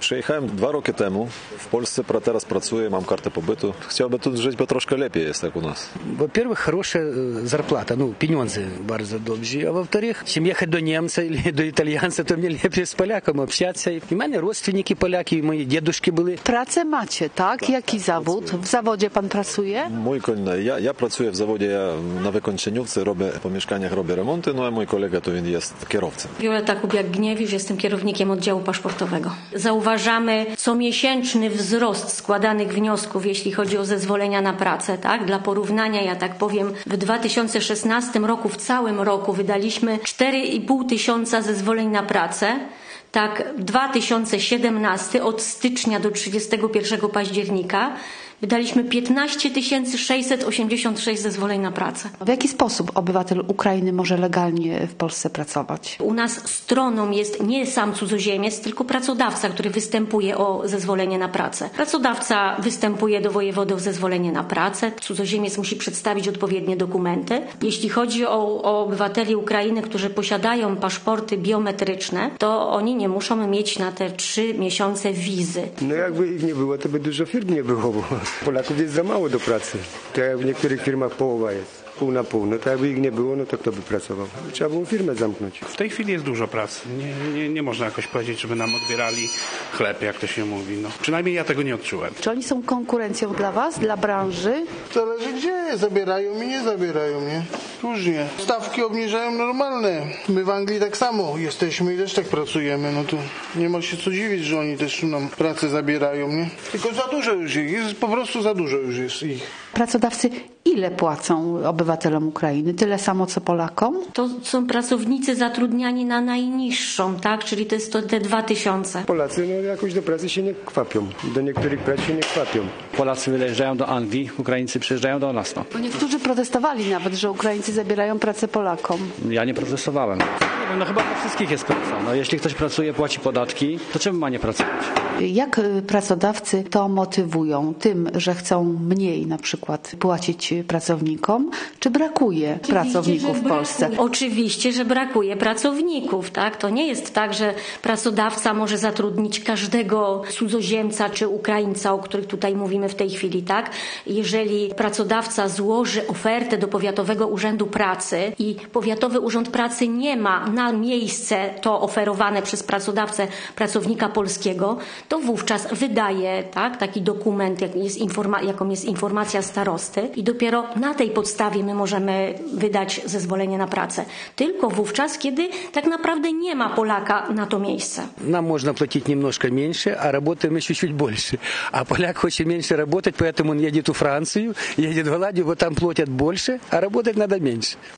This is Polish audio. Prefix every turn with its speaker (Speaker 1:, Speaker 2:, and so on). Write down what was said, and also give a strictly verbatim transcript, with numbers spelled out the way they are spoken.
Speaker 1: Przyjechałem dwa roki temu. W Polsce teraz pracuję, mam kartę pobytu. Chciałbym tu żyć, bo troszkę lepiej jest jak у нас.
Speaker 2: Во-первых, хорошая зарплата, ну, пенёнзы bardzo dobrze. А во-вторых, чем ехать до немца или до итальянца, то мне легче с поляком общаться. И у меня родственники поляки, и мои дедушки были.
Speaker 3: Pracę macie, tak? tak Jaki zawód? W zawodzie pan pracuje?
Speaker 1: Mój ja, ja pracuję w zawodzie, ja na wykończeniówce robię, po mieszkaniach robię remonty, no a mój kolega to jest kierowcą.
Speaker 4: Wioleta Kubiak-Gniewisz, jestem kierownikiem oddziału paszportowego. Zauważamy comiesięczny wzrost składanych wniosków, jeśli chodzi o zezwolenia na pracę, tak? Dla porównania, ja tak powiem, w dwa tysiące szesnastym roku, w całym roku wydaliśmy cztery i pół tysiąca zezwoleń na pracę. Tak, dwa tysiące siedemnasty od stycznia do trzydziestego pierwszego października wydaliśmy piętnaście tysięcy sześćset osiemdziesiąt sześć zezwoleń na pracę.
Speaker 3: W jaki sposób obywatel Ukrainy może legalnie w Polsce pracować?
Speaker 4: U nas stroną jest nie sam cudzoziemiec, tylko pracodawca, który występuje o zezwolenie na pracę. Pracodawca występuje do wojewody o zezwolenie na pracę. Cudzoziemiec musi przedstawić odpowiednie dokumenty. Jeśli chodzi o, o obywateli Ukrainy, którzy posiadają paszporty biometryczne, to oni nie muszą mieć na te trzy miesiące wizy.
Speaker 5: No jakby ich nie było, to by dużo firm nie było. Polaków jest za mało do pracy. To jak w niektórych firmach połowa jest. Pół na pół. No to jakby ich nie było, no to kto by pracował? Trzeba było firmę zamknąć.
Speaker 6: W tej chwili jest dużo pracy. Nie, nie, nie można jakoś powiedzieć, żeby nam odbierali chleb, jak to się mówi. No, przynajmniej ja tego nie odczułem.
Speaker 3: Czy oni są konkurencją dla was, dla branży?
Speaker 7: Zależy gdzie. Zabierają i nie zabierają, nie? Różnie. Stawki obniżają normalne. My w Anglii tak samo jesteśmy i też tak pracujemy. No to nie ma się co dziwić, że oni też nam pracę zabierają, nie? Tylko za dużo już ich. Jest, po prostu za dużo już jest ich.
Speaker 3: Pracodawcy ile płacą obywatelom Ukrainy? Tyle samo co Polakom?
Speaker 4: To są pracownicy zatrudniani na najniższą, tak? Czyli to jest to te dwa tysiące.
Speaker 5: Polacy no jakoś do pracy się nie kwapią. Do niektórych prac się nie kwapią.
Speaker 8: Polacy wyjeżdżają do Anglii, Ukraińcy przyjeżdżają do nas. No.
Speaker 3: Bo niektórzy protestowali nawet, że Ukraińcy zabierają pracę Polakom.
Speaker 8: Ja nie protestowałem. Nie wiem, no chyba dla wszystkich jest praca. No, jeśli ktoś pracuje, płaci podatki, to czemu ma nie pracować?
Speaker 3: Jak pracodawcy to motywują? Tym, że chcą mniej na przykład płacić pracownikom? Czy brakuje Oczywiście, pracowników w Polsce?
Speaker 4: Brakuje. Oczywiście, że brakuje pracowników, tak? To nie jest tak, że pracodawca może zatrudnić każdego cudzoziemca czy Ukraińca, o których tutaj mówimy w tej chwili, tak? Jeżeli pracodawca złoży ofertę do Powiatowego Urzędu Pracy i Powiatowy Urząd Pracy nie ma na miejsce to oferowane przez pracodawcę pracownika polskiego, to wówczas wydaje tak, taki dokument, jak jest informa- jaką jest informacja starosty i dopiero na tej podstawie my możemy wydać zezwolenie na pracę. Tylko wówczas, kiedy tak naprawdę nie ma Polaka na to miejsce.
Speaker 2: Нам можно платить немножко меньше, а работаем еще чуть больше. А поляк хочет меньше работать, поэтому он едет в Францию, едет в Голландию, вот там платят больше, а работать надо меньше.